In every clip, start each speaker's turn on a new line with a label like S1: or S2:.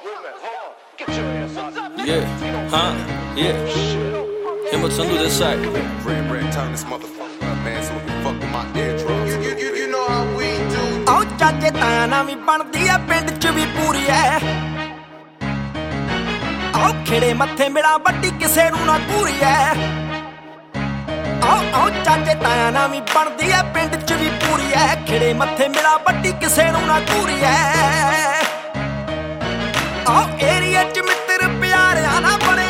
S1: Yeah, huh? Yeah. Himmet Sandu this side.
S2: Red, turn this motherfucker up, man, so we can fuck with my eardrums. You know how we do.
S3: ਆਓ ਚਾਚੇ ਤਾਇਆ ਨਾਲ ਵੀ ਬਣਦੀ ਆ ਪਿੰਡ ਚ ਵੀ ਪੂਰੀ ਐ ਆਓ ਖੇੜੇ ਮੱਥੇ ਮਿਲਾ ਵੱਡੀ ਕਿਸੇ ਨੂੰ ਨਾ ਪੂਰੀ ਐ ਆਓ ਚਾਚੇ ਤਾਇਆ ਨਾਲ ਵੀ ਬਣਦੀ ਆ ਪਿੰਡ ਚ ਵੀ ਪੂਰੀ ਐ ਖੇੜੇ ਮੱਥੇ ਮਿਲਾ ਵੱਡੀ ਕਿਸੇ ਨੂੰ ਨਾ ਪੂਰੀ ਐ ਆਓ ਏਰੀਆ ਚ ਮਿੱਤਰ ਪਿਆਰਿਆਂ ਨਾ ਬਣੇ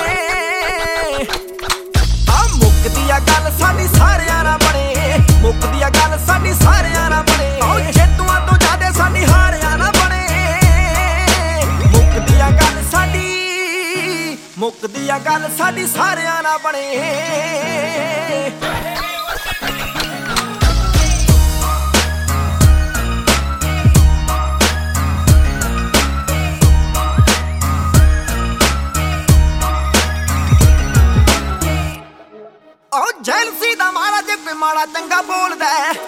S3: ਆ ਮੁੱਕਦੀ ਆ ਗੱਲ ਸਾਡੀ ਸਾਰਿਆਂ ਨਾਲ ਬਣੇ ਮੁੱਕਦੀ ਆ ਗੱਲ ਸਾਡੀ ਸਾਰਿਆਂ ਨਾਲ ਬਣੇ ਆਓ ਜੇਤੂਆਂ ਤੋਂ ਜ਼ਿਆਦੇ ਸਾਡੀ ਹਾਰਿਆਂ ਨਾਲ ਬਣੇ ਮੁੱਕਦੀ ਆ ਗੱਲ ਸਾਡੀ ਸਾਰਿਆਂ ਨਾਲ ਬਣੇ ਜੈਲਸੀ ਦਾ ਮਾਰਾ ਜੇ ਕੋਈ ਮਾੜਾ ਚੰਗਾ ਬੋਲਦਾ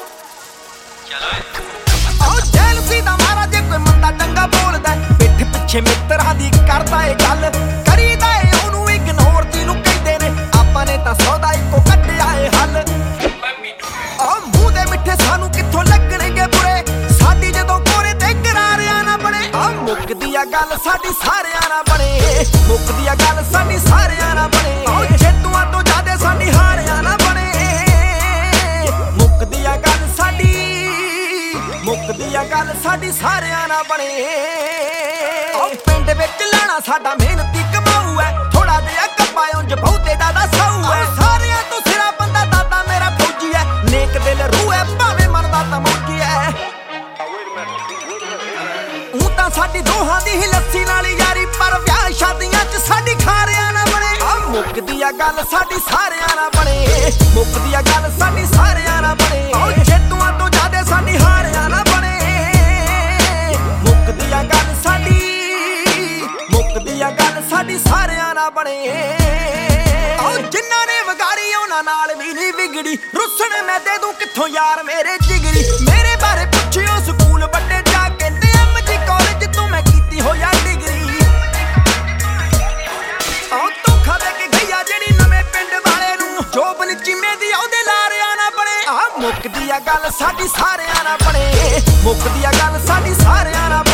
S3: ਜੈਲਸੀ ਦਾ ਮਾਰਾ ਜੇ ਕੋਈ ਮੰਦਾ ਚੰਗਾ ਬੋਲਦਾ ਪਿੱਠ ਪਿੱਛੇ ਮਿੱਤਰਾਂ ਦੀ ਕਰਦਾ ਏ ਗੱਲ ਕਰੀਦਾ ਏ ਉਹਨੂੰ ਇਗਨੋਰ ਜਿਹਨੂੰ ਕਹਿੰਦੇ ਨੇ ਆਪਾਂ ਨੇ ਤਾਂ ਸੌਦਾ ਇੱਕੋ ਕੱਢਿਆ ਏ ਹੱਲ ਮੂੰਹ ਦੇ ਮਿੱਠੇ ਸਾਨੂੰ ਕਿੱਥੋਂ ਲੱਗਣਗੇ ਬੁਰੇ ਸਾਡੀ ਜਦੋਂ ਕੋਰੇ ਤੇ ਕਰਾਰਿਆਂ ਨਾ ਬਣੇ ਮੁੱਕਦੀ ਆ ਗੱਲ ਸਾਡੀ ਸਾਰਿਆਂ ਨਾਲ ਬਣੇ ਮੁੱਕਦੀ ਆ ਗੱਲ ਸਾਡੀ ਸਾਰਿਆਂ ਨਾਲ ਬਣੇ ਜੇਤੂਆਂ ਤੋਂ ਜ਼ਿਆਦੇ ਸਾਡੀ ਹਾਰਿਆਂ ਨਾਲ ਬਣੇ ਮੁੱਕਦੀ ਆ ਗੱਲ ਸਾਡੀ ਸਾਰਿਆਂ ਨਾਲ ਬਣੇ ਪਿੰਡ ਵਿੱਚ ਲਾਣਾ ਸਾਡਾ ਮਿਹਨਤੀ ਕਮਾਊ ਐ ਥੋੜਾ ਜਿਹਾ ਕੱਪਾ ਉਂਝ ਬਹੁਤੇ ਦਾ ਸਾਊ ਐ ਸਾਰਿਆਂ ਤੋਂ ਸਿਰਾ ਬੰਦਾ ਦਾਦਾ ਮੇਰਾ ਫੌਜੀ ਐ ਨੇਕ ਦਿਲ ਰੂਹ ਐ ਭਾਵੇਂ ਮਰਦਾ ਤਾਂ ਮੌਜੀ ਐ ਉਹ ਤਾਂ ਸਾਡੀ ਦੋਹਾਂ ਦੀ ਹੀ ਲੱਸੀ ਨਾਲ ਯਾਰੀ ਪਰ ਵਿਆਹ ਸ਼ਾਦੀਆਂ ਚ ਸਾਡੀ ਖਾਰਿਆਂ ਨਾਲ ਬਣੇ ਮੁੱਕਦੀ ਆ ਗੱਲ ਸਾਡੀ ਸਾਰਿਆਂ ਨਾਲ ਬਣੇ ਮੁੱਕਦੀ ਆ ਗੱਲ ਸਾਡੀ ਸਾਰਿਆਂ ਨਾਲ ਬਣੇ ਜੇਤੂਆਂ ਤੋਂ ਜ਼ਿਆਦੇ ਸਾਡੀ ਹਾਰਿਆਂ ਨਾਲ ਬਣੇ ਮੁੱਕਦੀ ਆ ਗੱਲ ਸਾਡੀ ਸਾਰਿਆਂ ਨਾਲ ਬਣੇ ਜਿਨ੍ਹਾਂ ਨੇ ਵਿਗਾੜੀ ਉਹਨਾਂ ਨਾਲ ਵੀ ਨਹੀਂ ਵਿਗੜੀ ਰੁੱਸਣ ਮੈਂ ਦੇ ਦੂੰ ਕਿੱਥੋਂ ਯਾਰ ਮੇਰੇ ਜਿਗਰੀ ਮੇਰੇ ਬਾਰੇ ਪੁੱਛਿਓ ਸਕੂਲ ਵੱਡੇ ਜਾ ਕੇ MG ਕਾਲਜ ਤੂੰ ਮੈਂ ਕੀਤੀ ਹੋਇਆ ਡਿਗਰੀ ਧੋਖਾ ਦੇ ਕੇ ਗਈਆ ਜਿਹੜੀ ਨਵੇਂ ਪਿੰਡ ਵਾਲੇ ਨੂੰ ਜੋਬਨ ਚੀਮੇ ਦੀ ਉਹਦੇ ਲਾਰਿਆਂ ਨਾਲ ਬਣੇ ਮੁੱਕਦੀ ਆ ਗੱਲ ਸਾਡੀ ਸਾਰਿਆਂ ਨਾਲ ਬਣੇ ਮੁੱਕਦੀ ਆ ਗੱਲ ਸਾਡੀ ਸਾਰਿਆਂ ਨਾਲ